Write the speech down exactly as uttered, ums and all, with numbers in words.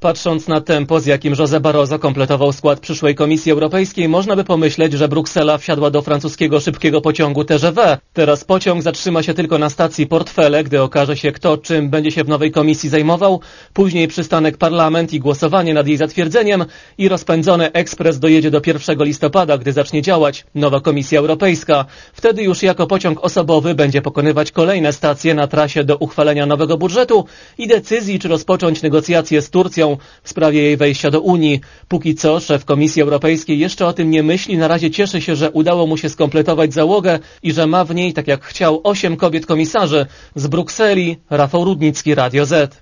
Patrząc na tempo, z jakim José Barroso kompletował skład przyszłej Komisji Europejskiej, można by pomyśleć, że Bruksela wsiadła do francuskiego szybkiego pociągu T G V. Teraz pociąg zatrzyma się tylko na stacji Portfele, gdy okaże się, kto czym będzie się w nowej komisji zajmował. Później przystanek Parlament i głosowanie nad jej zatwierdzeniem i rozpędzony ekspres dojedzie do pierwszego listopada, gdy zacznie działać nowa Komisja Europejska. Wtedy już jako pociąg osobowy będzie pokonywać kolejne stacje na trasie do uchwalenia nowego budżetu i decyzji, czy rozpocząć negocjacje z Turcją w sprawie jej wejścia do Unii. Póki co szef Komisji Europejskiej jeszcze o tym nie myśli. Na razie cieszy się, że udało mu się skompletować załogę i że ma w niej, tak jak chciał, osiem kobiet komisarzy. Z Brukseli Rafał Rudnicki, Radio Z.